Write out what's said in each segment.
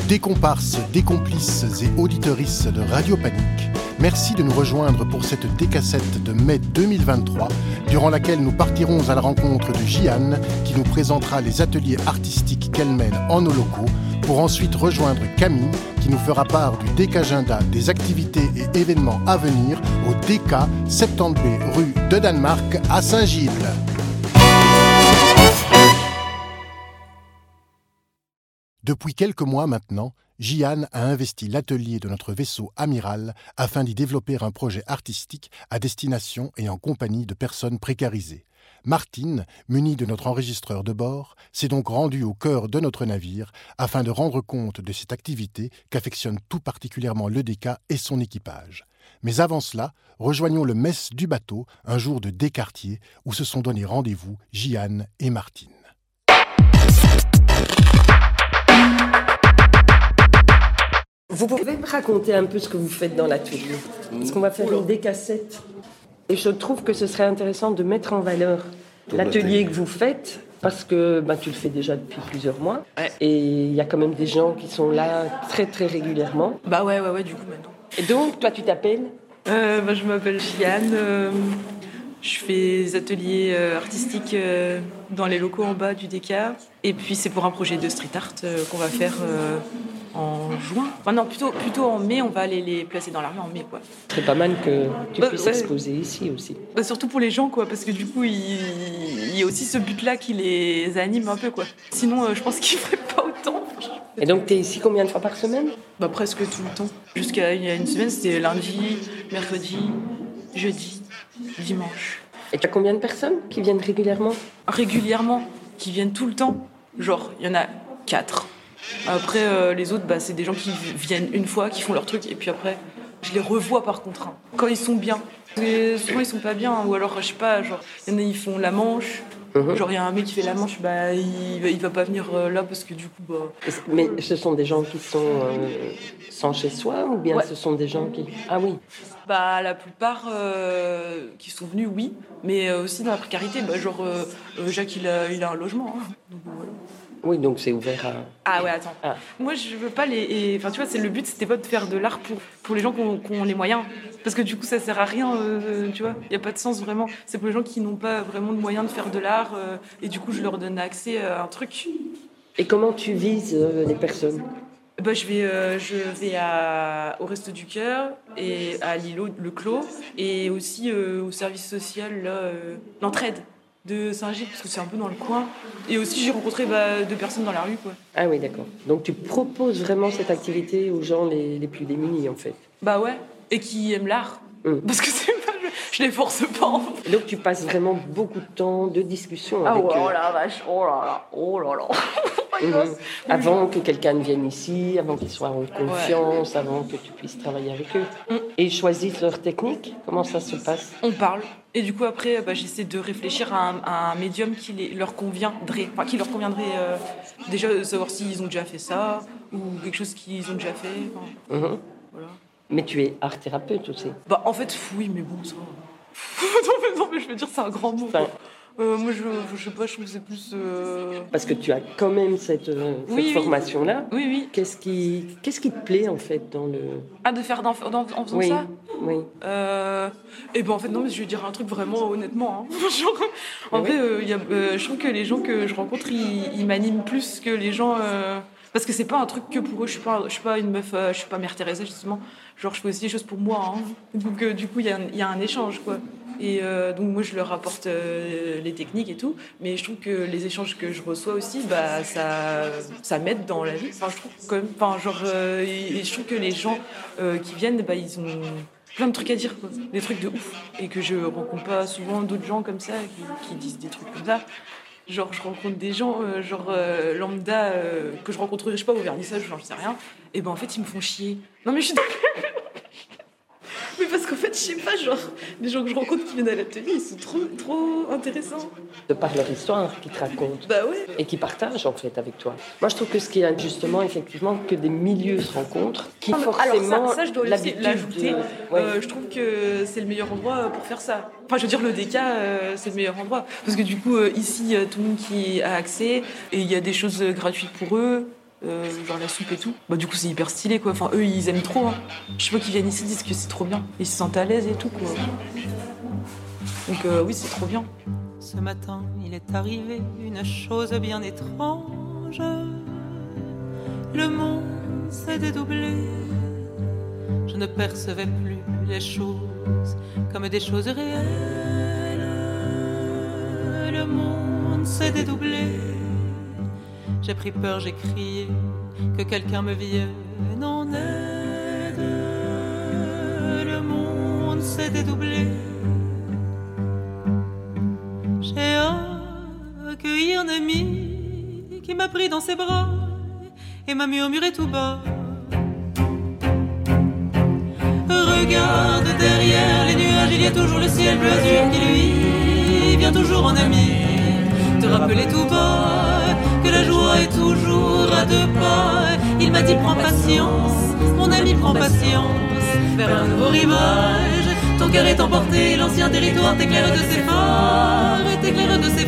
Des comparses, des complices et auditorices de Radio Panique, merci de nous rejoindre pour cette décassette de mai 2023, durant laquelle nous partirons à la rencontre de Jihan, qui nous présentera les ateliers artistiques qu'elle mène en nos locaux, pour ensuite rejoindre Camille, qui nous fera part du décagenda des activités et événements à venir au DK 70B rue de Danemark à Saint-Gilles. Depuis quelques mois maintenant, Jihan a investi l'atelier de notre vaisseau amiral afin d'y développer un projet artistique à destination et en compagnie de personnes précarisées. Martine, munie de notre enregistreur de bord, s'est donc rendue au cœur de notre navire afin de rendre compte de cette activité qu'affectionne tout particulièrement le DK et son équipage. Mais avant cela, rejoignons le mess du bateau un jour de Descartiers où se sont donné rendez-vous Jihan et Martine. Vous pouvez me raconter un peu ce que vous faites dans l'atelier ? Parce qu'on va faire une décassette. Et je trouve que ce serait intéressant de mettre en valeur l'atelier que vous faites, parce que tu le fais déjà depuis plusieurs mois. Ouais. Et il y a quand même des gens qui sont là très très régulièrement. Ouais, du coup maintenant. Et donc, toi tu t'appelles ? Je m'appelle Jihan. Je fais des ateliers artistiques dans les locaux en bas du DK. Et puis c'est pour un projet de street art qu'on va faire en juin. Enfin non, plutôt en mai, on va aller les placer dans la rue en mai, quoi. Ce serait pas mal que tu puisses exposer ici aussi. Surtout pour les gens, quoi, parce que du coup, il y a aussi ce but-là qui les anime un peu, quoi. Sinon, je pense qu'ils feraient pas autant. Et donc, tu es ici combien de fois par semaine ? Presque tout le temps. Jusqu'à il y a une semaine, c'était lundi, mercredi, jeudi, dimanche. Et tu as combien de personnes qui viennent régulièrement ? Régulièrement, qui viennent tout le temps. Genre, il y en a 4. Après, les autres, c'est des gens qui viennent une fois, qui font leur truc, et puis après, je les revois par contre. Quand ils sont bien. Et souvent, ils sont pas bien, ou alors, je sais pas, genre, il y en a, ils font la manche. Genre, il y a un mec qui fait la manche, il va pas venir là parce que du coup, Mais ce sont des gens qui sont sans chez soi, ou bien ce sont des gens qui... Ah oui. La plupart qui sont venus, oui, mais aussi dans la précarité. Jacques, il a un logement. Hein. Donc, voilà. Oui, donc c'est ouvert à... Ah ouais, attends. Ah. Moi, je veux pas les... Enfin, tu vois, le but, c'était pas de faire de l'art pour les gens qui ont les moyens. Parce que du coup, ça sert à rien, tu vois. Il n'y a pas de sens, vraiment. C'est pour les gens qui n'ont pas vraiment de moyens de faire de l'art. Et du coup, je leur donne accès à un truc. Et comment tu vises les personnes ? Je vais au Resto du Cœur et à l'îlot, le Clos. Et aussi au service social, là, l'Entraide de Saint-Gilles, parce que c'est un peu dans le coin. Et aussi, j'ai rencontré 2 personnes dans la rue, quoi. Ah oui, d'accord. Donc, tu proposes vraiment cette activité aux gens les plus démunis, en fait. Ouais, et qui aiment l'art. Parce que c'est pas... Je les force pas, en fait. Et donc, tu passes vraiment beaucoup de temps de discussion avec eux. Oh la vache, oh là là. Avant que quelqu'un ne vienne ici, avant qu'ils soient en confiance, avant que tu puisses travailler avec eux. Et ils choisissent leur technique. Comment ça se passe ? On parle. Et du coup, après, j'essaie de réfléchir à un médium qui leur conviendrait. Enfin, qui leur conviendrait déjà savoir s'ils ont déjà fait ça ou quelque chose qu'ils ont déjà fait. Voilà. Mais tu es art thérapeute aussi. En fait, oui, mais bon, ça... non, mais je veux dire, c'est un grand mot. Moi, je sais pas, je trouve que c'est plus... Parce que tu as quand même cette formation-là. Oui. Qu'est-ce qui te plaît, en fait, dans le... Ah, de faire en faisant ça ? Oui. En fait, non, mais je vais dire un truc vraiment honnêtement. Hein. En vrai, je trouve que les gens que je rencontre, ils m'animent plus que les gens... Parce que c'est pas un truc que pour eux. Je suis pas une meuf, je suis pas Mère Teresa, justement. Genre, je fais aussi des choses pour moi. Hein. Donc, du coup, il y a un échange, quoi. Et donc, moi, je leur apporte les techniques et tout. Mais je trouve que les échanges que je reçois aussi, ça m'aide dans la vie. Enfin, je trouve quand même... et je trouve que les gens qui viennent, ils ont plein de trucs à dire, quoi. Des trucs de ouf. Et que je rencontre pas souvent d'autres gens comme ça qui disent des trucs comme ça. Genre, je rencontre des gens, lambda, que je rencontrerai, je sais pas, au vernissage, j'en sais rien. Et en fait, ils me font chier. Non, mais je suis... Mais parce qu'en fait, je sais pas, les gens que je rencontre qui viennent à l'atelier, ils sont trop intéressants. De par leur histoire qu'ils te racontent. Ouais. Et qui partagent, en fait, avec toi. Moi, je trouve que ce qui est justement, effectivement, que des milieux se rencontrent, qui forcément... Alors ça, je dois aussi l'ajouter. Je trouve que c'est le meilleur endroit pour faire ça. Enfin, je veux dire, le DK, c'est le meilleur endroit. Parce que du coup, ici, tout le monde qui a accès, et il y a des choses gratuites pour eux. genre la soupe et tout. Bah du coup c'est hyper stylé quoi, enfin eux ils aiment trop. Hein. Je sais pas qu'ils viennent ici, ils disent que c'est trop bien. Ils se sentent à l'aise et tout quoi. Donc oui c'est trop bien. Ce matin il est arrivé une chose bien étrange. Le monde s'est dédoublé. Je ne percevais plus les choses comme des choses réelles. Le monde s'est dédoublé. J'ai pris peur, j'ai crié, que quelqu'un me vienne en aide. Le monde s'est dédoublé. J'ai accueilli un ami qui m'a pris dans ses bras et m'a murmuré tout bas. Regarde derrière les nuages, il y a toujours le ciel bleu azur qui lui vient toujours en ami. Te rappeler tout bas que la joie est toujours à deux pas. Il m'a dit prends patience, mon ami prends patience, vers un nouveau rivage. Ton cœur est emporté, l'ancien territoire t'éclaire de ses phares, t'éclaire de ses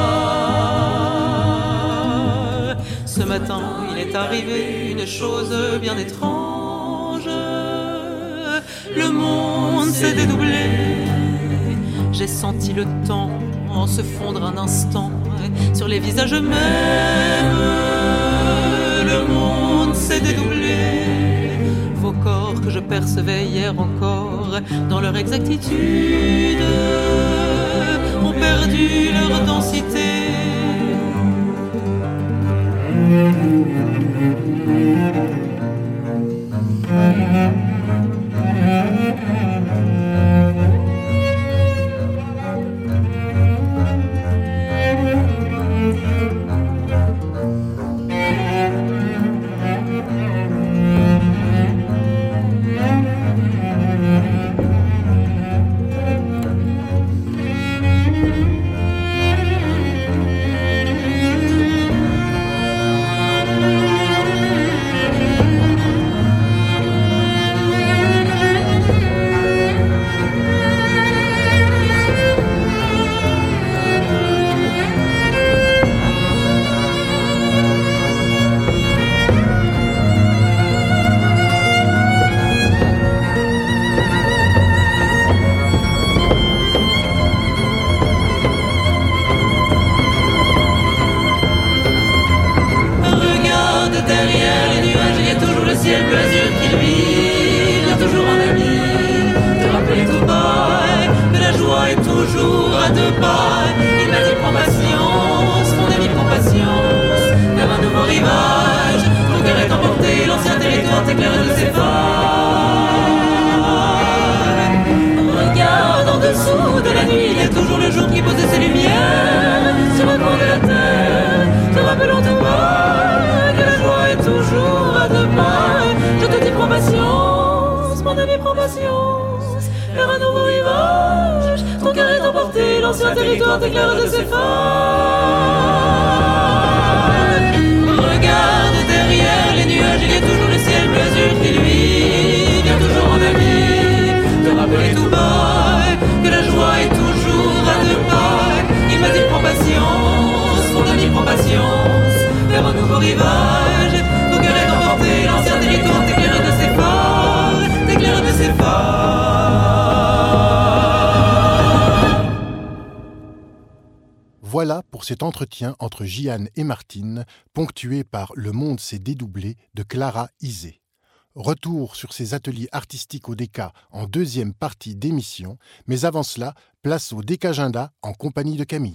phares. Ce matin il est arrivé une chose bien étrange. Le monde s'est dédoublé. J'ai senti le temps se fondre un instant sur les visages mêmes. Le monde s'est dédoublé. Vos corps que je percevais hier encore dans leur exactitude ont perdu leur densité. L'ancien territoire t'éclaire de ses phares. Regarde derrière les nuages, il y a toujours le ciel bleu azur qui lui vient toujours en ami. Te rappeler tout bas que la joie est toujours à deux pas. Il m'a dit prends patience, mon ami prends patience, vers un nouveau rivage. Ton cœur est emporté, l'ancien territoire t'éclaire de ses phares, t'éclaire de ses phares. Voilà pour cet entretien entre Jeanne et Martine, ponctué par Le monde s'est dédoublé de Clara Isé. Retour sur ces ateliers artistiques au DECA en deuxième partie d'émission, mais avant cela, place au DECAgenda en compagnie de Camille.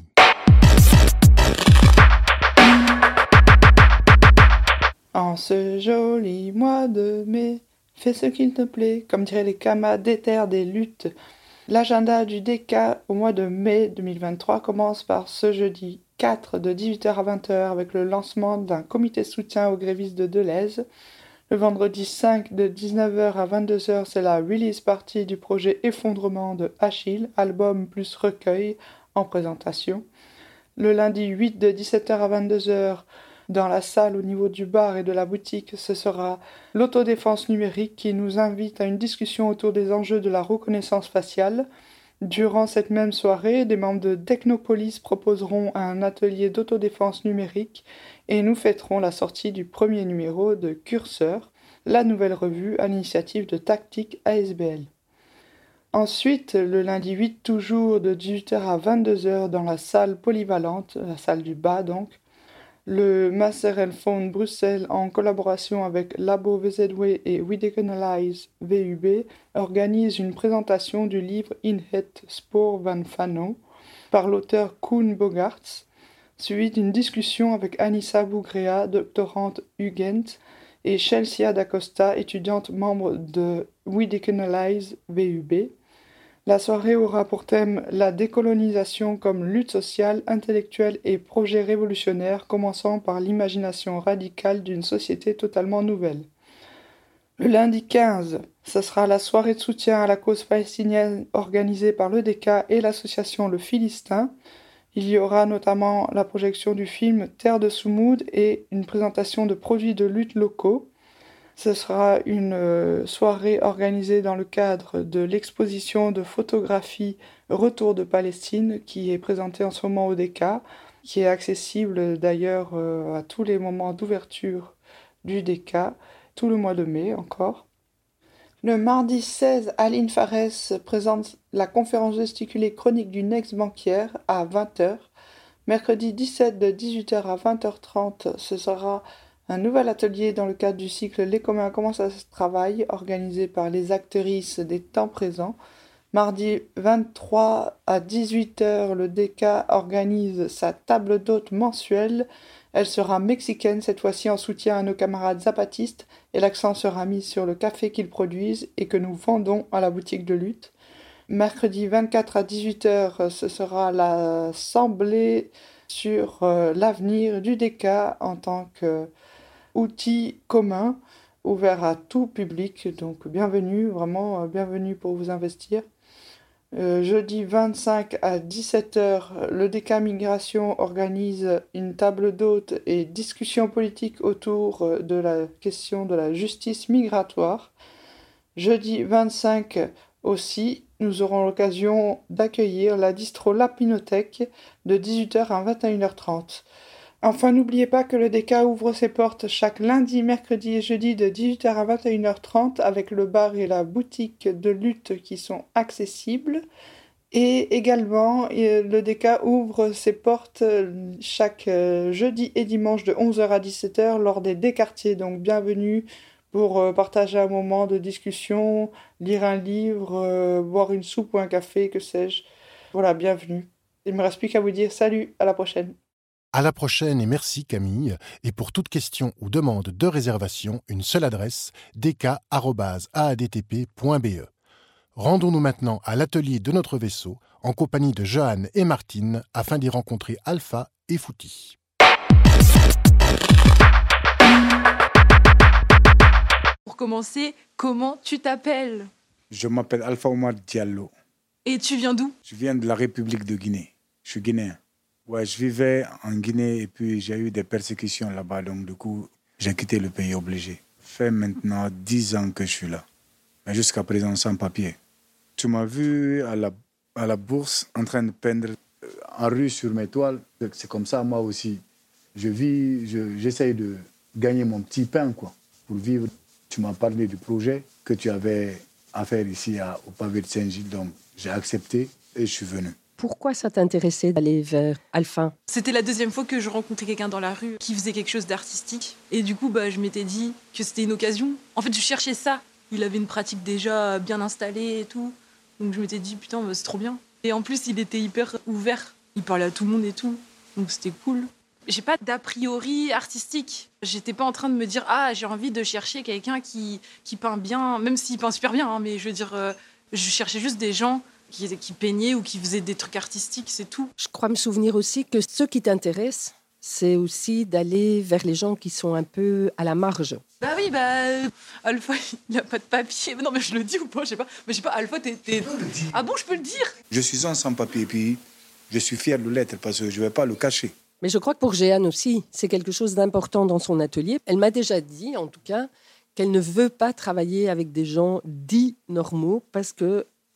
En ce joli mois de mai, fais ce qu'il te plaît, comme diraient les camas d'éther des luttes. L'agenda du DECA au mois de mai 2023 commence par ce jeudi 4 de 18h à 20h avec le lancement d'un comité de soutien aux grévistes de Deleuze. Le vendredi 5 de 19h à 22h, c'est la release party du projet Effondrement de Achille, album plus recueil en présentation. Le lundi 8 de 17h à 22h, dans la salle au niveau du bar et de la boutique, ce sera l'autodéfense numérique qui nous invite à une discussion autour des enjeux de la reconnaissance faciale. Durant cette même soirée, des membres de Technopolis proposeront un atelier d'autodéfense numérique et nous fêterons la sortie du premier numéro de Curseur, la nouvelle revue à l'initiative de Tactique ASBL. Ensuite, le lundi 8, toujours de 18h à 22h dans la salle polyvalente, la salle du bas donc, le Master Phone Bruxelles, en collaboration avec Labo VZW et We Decolonize VUB, organise une présentation du livre In het spoor van Fanon par l'auteur Koen Bogaerts, suivi d'une discussion avec Anissa Bougrea, doctorante UGent, et Chelsea D'Acosta, étudiante membre de We Decolonize VUB. La soirée aura pour thème la décolonisation comme lutte sociale, intellectuelle et projet révolutionnaire, commençant par l'imagination radicale d'une société totalement nouvelle. Le lundi 15, ce sera la soirée de soutien à la cause palestinienne organisée par l'EDK et l'association Le Philistin. Il y aura notamment la projection du film Terre de Soumoud et une présentation de produits de lutte locaux. Ce sera une soirée organisée dans le cadre de l'exposition de photographie Retour de Palestine qui est présentée en ce moment au DK, qui est accessible d'ailleurs à tous les moments d'ouverture du DK, tout le mois de mai encore. Le mardi 16, Aline Farès présente la conférence gesticulée chronique d'une ex-banquière à 20h. Mercredi 17 de 18h à 20h30, ce sera un nouvel atelier dans le cadre du cycle Les communs, comment ça se travaille, organisé par les actrices des temps présents. Mardi 23 à 18h, le DK organise sa table d'hôte mensuelle. Elle sera mexicaine, cette fois-ci en soutien à nos camarades zapatistes, et l'accent sera mis sur le café qu'ils produisent et que nous vendons à la boutique de lutte. Mercredi 24 à 18h, ce sera l'assemblée sur l'avenir du DK en tant que outil commun, ouvert à tout public, donc bienvenue, vraiment bienvenue pour vous investir. Jeudi 25 à 17h, le DK Migration organise une table d'hôte et discussion politique autour de la question de la justice migratoire. Jeudi 25 aussi, nous aurons l'occasion d'accueillir la distro Lapinothèque de 18h à 21h30. Enfin, n'oubliez pas que le DK ouvre ses portes chaque lundi, mercredi et jeudi de 18h à 21h30 avec le bar et la boutique de lutte qui sont accessibles. Et également, le DK ouvre ses portes chaque jeudi et dimanche de 11h à 17h lors des Déquartiers. Donc bienvenue pour partager un moment de discussion, lire un livre, boire une soupe ou un café, que sais-je. Voilà, bienvenue. Il ne me reste plus qu'à vous dire salut, à la prochaine. À la prochaine et merci Camille. Et pour toute question ou demande de réservation, une seule adresse, dk@aadtp.be. Rendons-nous maintenant à l'atelier de notre vaisseau en compagnie de Johan et Martine afin d'y rencontrer Alpha et Fouti. Pour commencer, comment tu t'appelles ? Je m'appelle Alpha Omar Diallo. Et tu viens d'où ? Je viens de la République de Guinée. Je suis guinéen. Ouais, je vivais en Guinée et puis j'ai eu des persécutions là-bas. Donc, du coup, j'ai quitté le pays obligé. Ça fait maintenant 10 ans que je suis là. Mais jusqu'à présent, sans papier. Tu m'as vu à la bourse en train de peindre en rue sur mes toiles. C'est comme ça, moi aussi. Je vis, j'essaye de gagner mon petit pain, quoi, pour vivre. Tu m'as parlé du projet que tu avais à faire ici au pavé de Saint-Gilles. Donc, j'ai accepté et je suis venu. Pourquoi ça t'intéressait d'aller vers Alpha ? C'était la deuxième fois que je rencontrais quelqu'un dans la rue qui faisait quelque chose d'artistique. Et du coup, je m'étais dit que c'était une occasion. En fait, je cherchais ça. Il avait une pratique déjà bien installée et tout. Donc je m'étais dit, putain, c'est trop bien. Et en plus, il était hyper ouvert. Il parlait à tout le monde et tout. Donc c'était cool. J'ai pas d'a priori artistique. J'étais pas en train de me dire, j'ai envie de chercher quelqu'un qui peint bien, même s'il peint super bien. Mais je veux dire, je cherchais juste des gens qui peignaient ou qui faisaient des trucs artistiques, c'est tout. Je crois me souvenir aussi que ce qui t'intéresse, c'est aussi d'aller vers les gens qui sont un peu à la marge. Alpha, il n'a pas de papier. Non, mais je le dis ou pas, je sais pas. Mais je sais pas, Alpha, t'es... Ah bon, je peux le dire ? Je suis un sans-papier et puis je suis fier de l'être parce que je ne vais pas le cacher. Mais je crois que pour Jeanne aussi, c'est quelque chose d'important dans son atelier. Elle m'a déjà dit, en tout cas, qu'elle ne veut pas travailler avec des gens dits normaux parce que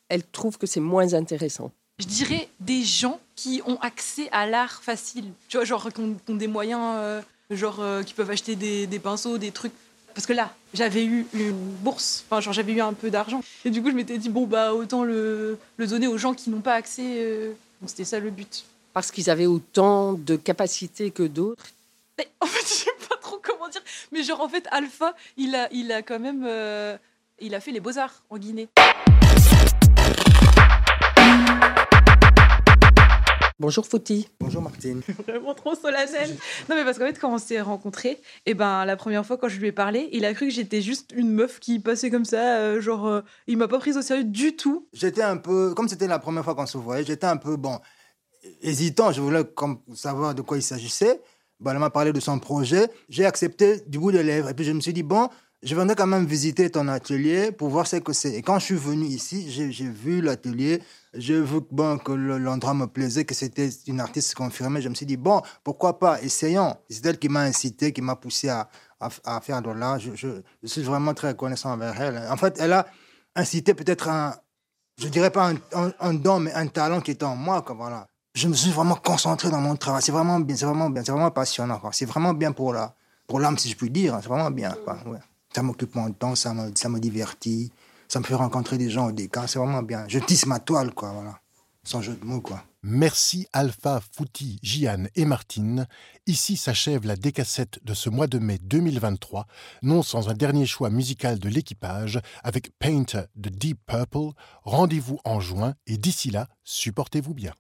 elle trouve que c'est moins intéressant? Je dirais des gens qui ont accès à l'art facile. Tu vois, genre qui ont des moyens, qui peuvent acheter des pinceaux, des trucs. Parce que là, j'avais eu une bourse, j'avais eu un peu d'argent. Et du coup, je m'étais dit, autant le donner aux gens qui n'ont pas accès. Donc c'était ça le but. Parce qu'ils avaient autant de capacités que d'autres? Mais, en fait, je sais pas trop comment dire. Mais en fait, Alpha, il a quand même... il a fait les Beaux-Arts en Guinée. Bonjour Fouti. Bonjour Martine. Vraiment trop solennel. Non mais parce qu'en fait quand on s'est rencontrés, la première fois quand je lui ai parlé, il a cru que j'étais juste une meuf qui passait comme ça, il m'a pas prise au sérieux du tout. J'étais un peu, comme c'était la première fois qu'on se voyait, j'étais un peu hésitant, je voulais savoir de quoi il s'agissait. Elle m'a parlé de son projet, j'ai accepté du bout des lèvres et puis je me suis dit je viendrai quand même visiter ton atelier pour voir ce que c'est. Et quand je suis venu ici, j'ai vu l'atelier, j'ai vu que l'endroit me plaisait, que c'était une artiste confirmée. Je me suis dit, pourquoi pas, essayons. C'est elle qui m'a incité, qui m'a poussé à faire de l'art. Je suis vraiment très reconnaissant envers elle. En fait, elle a incité peut-être je dirais pas un don, mais un talent qui était en moi. Voilà. Je me suis vraiment concentré dans mon travail. C'est vraiment bien, c'est vraiment passionnant. C'est vraiment bien pour l'âme, si je puis dire. C'est vraiment bien. Ouais. Ça m'occupe mon temps, ça me divertit, ça me fait rencontrer des gens au décan, c'est vraiment bien. Je tisse ma toile, voilà, sans jeu de mots, Merci Alpha, Fouti, Jiane et Martine. Ici s'achève la décassette de ce mois de mai 2023, non sans un dernier choix musical de l'équipage avec Painter de Deep Purple. Rendez-vous en juin et d'ici là, supportez-vous bien.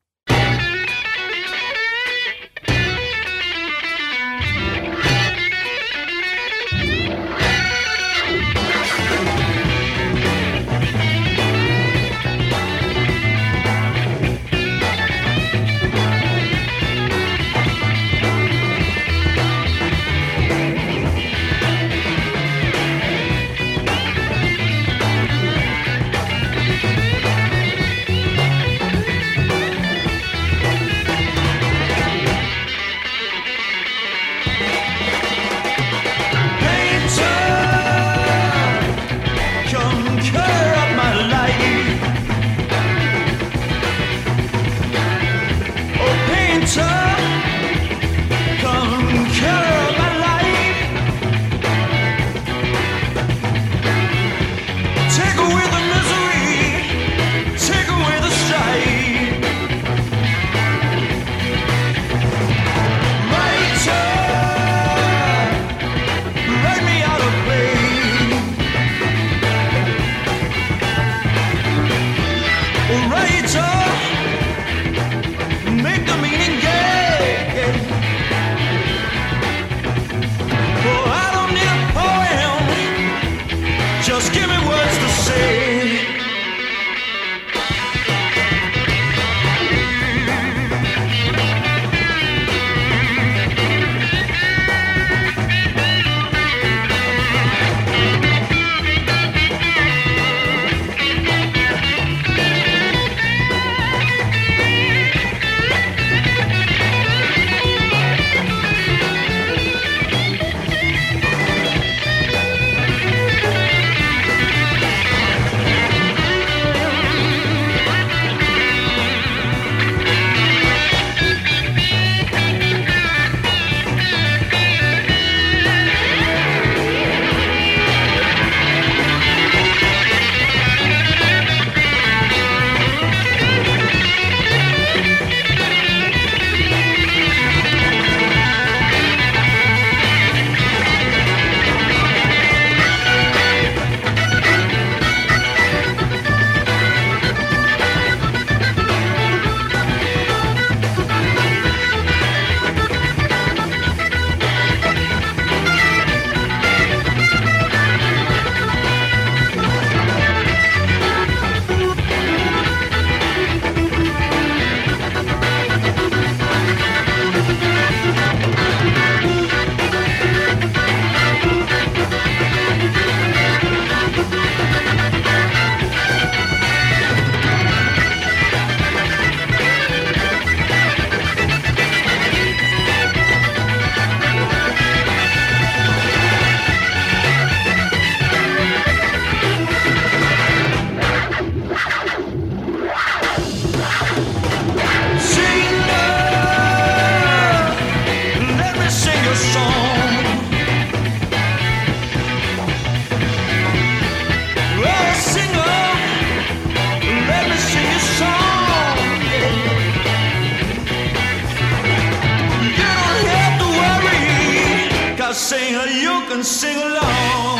I sing, you can sing along.